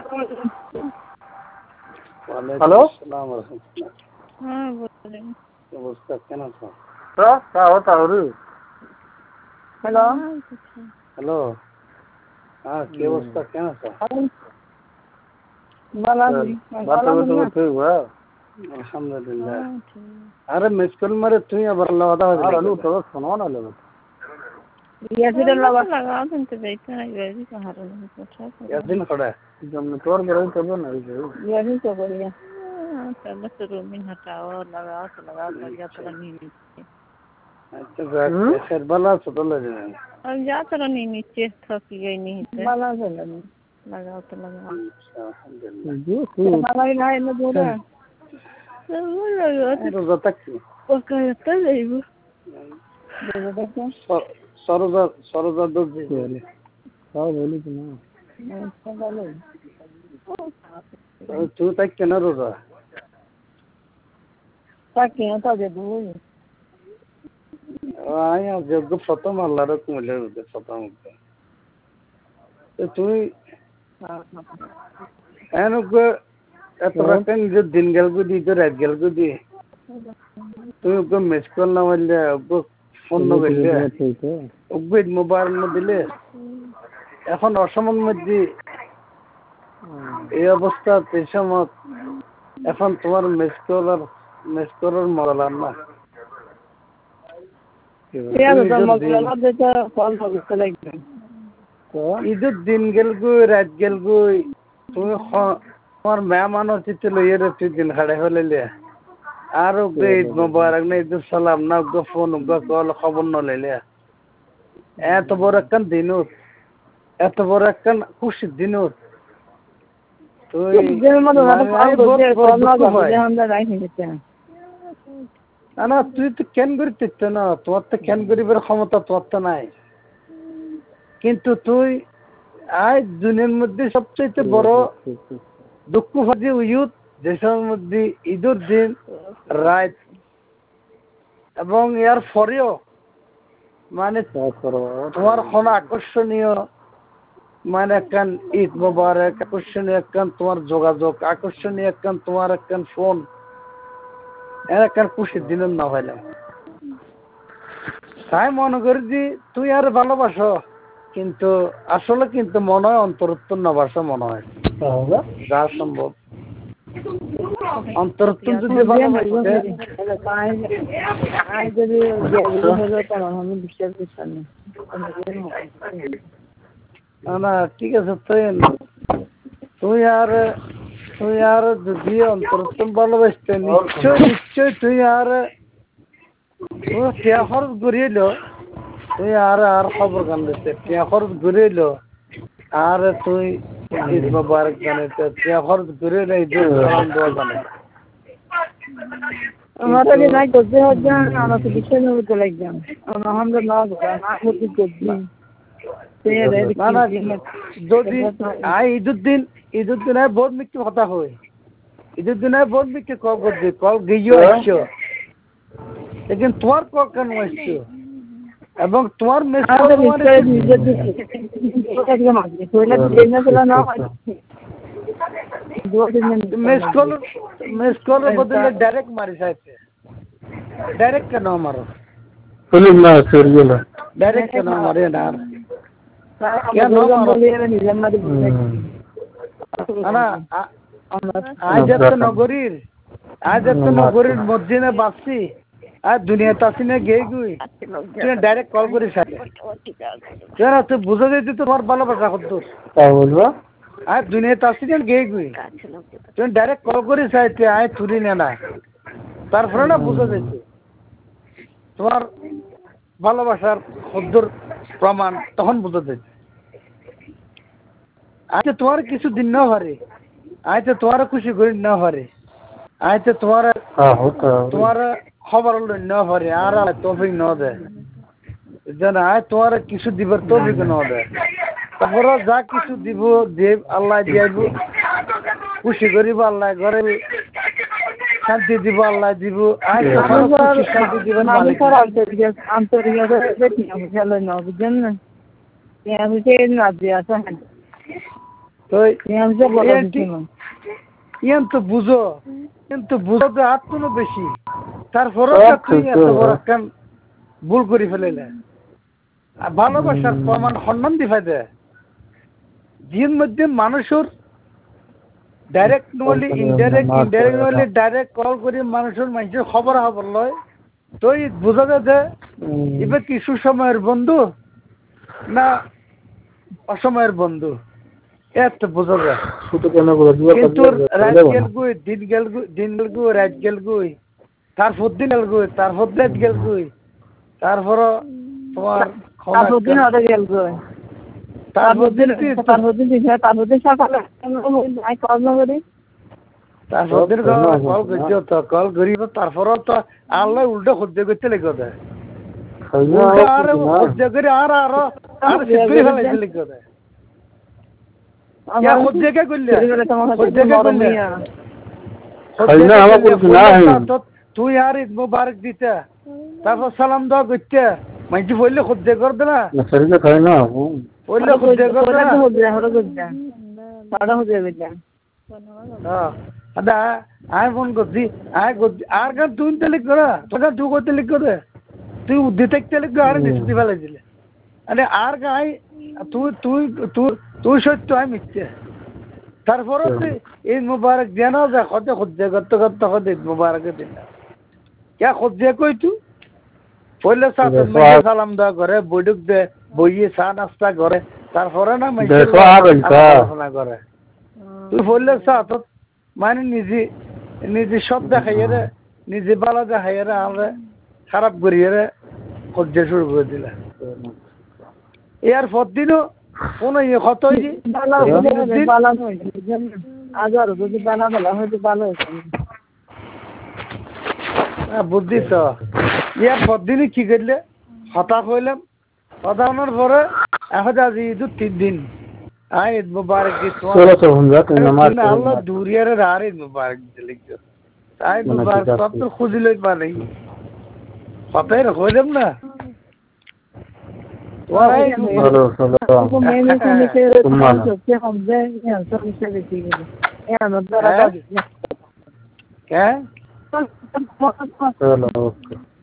Hello, হ্যাঁ বলেন। অবস্থা কেন আছো? হ্যালো, হ্যালো, হ্যাঁ কি অবস্থা কেন আছো? আলহামদুলিল্লাহ। আরে মিস কল মারে তুই আবার লাগাতা হলো তো শোনো না লো ইয়াসির লাগাও শুনতে চাইতে না ইয়াসির কাহার ইয়াসিন খড়া জমনে তোর বড় করব না ইয়াসির তো বলিয়া তাহলে তো রুমিন হটাও লাগাও তো যা তোরা নিয়ে নিচ্ছে। আচ্ছা স্যার ভালো আছো তো লাগে আর যা তোরা নিয়ে নিচ্ছে থকি গই নিচ্ছে ভালো আছে লাগাও তো লাগাও। আলহামদুলিল্লাহ। না এনে বড় রোজা থাকি ওকায়তা যাইব সরোজা দুধ দিলে তাও বলি তো না তুই তাই কেন রোজা তাকে তো দেবো আয়া যোগ্য প্রথম আল্লাহর কুমিলে প্রথম তুই এনুকে এত রাখেন যে দিন গেল গুদি তো রাত গেল গুদি তুই ওকে মিস কল না মারলে ওকে ফোন না করলে ওকে মোবাইল না দিলে এখন অসময়ের মধ্যে এই অবস্থা এই সময় এখন তোমার মিস করার মরালাম না ঈদের দিন গেল গুই রাত গেল গুই তুমি তোমার মেহমান অতিথি লইয়ে তুই দিন খাড়ে হলে আর ওকে ঈদ মোবারক না ঈদ সালাম না ওকে ফোন ওকে কল খবর ন লইলে এত বড় একখান দিনত এত বড় একখান খুশির দিনত তুই না তুই তো কেন করিতে না তোমার তো কেন করিবার ক্ষমতা তোমার তো নাই কিন্তু তুই আজ দুনিয়ার মধ্যে সবচেয়ে বড় দুঃখ ভাজি ইউথ দেশের মধ্যে ঈদের দিন রাত এবং এর পরেও মানে তোমার কোনো আকর্ষণীয় মানে একখান ঈদ মোবারক আকর্ষণীয় একখান তোমার যোগাযোগ আকর্ষণীয় একখান তোমার একখান ফোন একখান খুশির দিনের না হইলাম তাই মনে করি যে তুই আর ভালোবাসো কিন্তু আসলে কিন্তু মনে হয় অন্তরত্ব নবাসা মনে হয় যা সম্ভব অন্তরত্ব যদি ভালোবাসে না ঠিক আছে তুই আর যদি অন্তরত্ব ভালোবাসতে নিশ্চয় তুই আর টিয়া খরচ ঘুরিয়েল তুই আর খবর গান দিতে টিয়া খরচ ঘুরিয়েল আর তুই ঈদ মোবারক জানাইতে টিয়া খরচ ঘুরিয়েল ঈদ সালাম দেওয়া জানে हमारा भी नहीं करते हो जान आना तो पीछे में भी चले जान और हम तो ना कुछ करते না না যদি ঈদের দিন বহুত মিষ্টি কথা হয় ঈদের দিনে বহুত মিষ্টি কল করছি কল গিয়েও আসছো लेकिन তোমার কল কেন আসছো এবং তোমার মিস কলের বদলে ডাইরেক্ট মারি চাইছে ডাইরেক্ট কেন মারো ডাইরেক্ট কেন মারে না কেন মারো আজ এত নগরীর মসজিদে বাসছি আর দুনিয়াতে আসি না গিয়ে গুই তুই ডাইরেক্ট কল করিস তুই বুঝে দিতি তোমার ভালোবাসা কত বলবো আর দুনিয়াতে আসি না গিয়ে গুই তুই ডাইরেক্ট কল করিস আয় তুলি না তারপরে না বুঝে দিতি তোমার ভালোবাসার সদ্যর প্রমাণ তখন বুঝে দিতি আচ্ছা তোমার কিছু দিন না পারে আচ্ছা তোমার খুশি করি না পারে আচ্ছা তোমার খবর না পারে আর তৌফিক ন দে জানা তোমার কিছু দিবার তৌফিক ন দে তারপরে যা কিছু দিব দেব আল্লাহ দিয়াইব খুশি করিব আল্লাহ ঘরে শান্তি দিব আল্লাহ দিব শান্তি দিবেন মালিক আন্তরিক বুঝলেন না বুঝছেন না না দিয়ে আছে তো ইয়ান তো বুঝো কিন্তু বুঝো তো আর কোনো বেশি তারপরও তুই এত বড় কান ভুল করে ফেলাইলে আর ভালোবাসার প্রমাণ সম্মান দিফাই দে জিন মধ্যে মানুষের ডাইরেক্ট নহলে ইনডাইরেক্ট নহলে ডাইরেক্ট কল করে মানুষের খবর লয় তুই বুঝা দে এবার কি সুসময়ের বন্ধু না অসময়ের বন্ধু এত বোঝা যায় কিন্তু রাত গেল গুই দিন গেল গুই রাত গেল গুই তারপর দিন গেল গুই তারপর রাত গেল গুই তারপর তোমার তারপর দিন সকালে তারপর দিন কল করিব তারপর তো আল্লাহ উল্টো খুঁজতে করতে লেগে দেয় আর খুঁজতে করে আর লিখে দেয় তুই আর ঈদ মুবারক দিতে তারপর সালাম দেওয়া করতে মাইজি বললে খুঁজতে করবে না বললে খুঁজতে করবে না আয় ফোন করছি আর গান তুই লিখ করা তোর তুই করতে লিখ করে তুই উদ্দিতে লিখ আর নিশ্চিত ফেলাইছিলে আরে আর গাই তুই সত্য আমি মিথ্যে তারপরে তুই ঈদ মুবারক দিয়ে না যা খোঁজে করতে খোঁজে ঈদ মুবারক দিন না কে খোঁজে কই তুই পড়লে সালাম দেওয়া করে বৈঠক দে বইয়ে চা নাস্তা করে তারপরে না আলোচনা করে তুই পড়লে তোর মানে নিজে সব দেখাইয়ে রে নিজে বালা দেখাইয়ে রে আমরা খারাপ করিয়ে রে খোঁজে শুরু করে দিলা এর পরদিনও কোন কত বুদ্ধি তো ইয়ার পরদিনই কি করলে হতাশ হইলাম হতাশানোর পরে এখন আজ ঈদ 3 দিন ঈদ মুবারক আল্লাহ দুরিয়ারে আর ঈদ মুবারক দিলে ঈদ মুবারক সব তো খুঁজি লই পা নেই কথাই হইলাম না क्या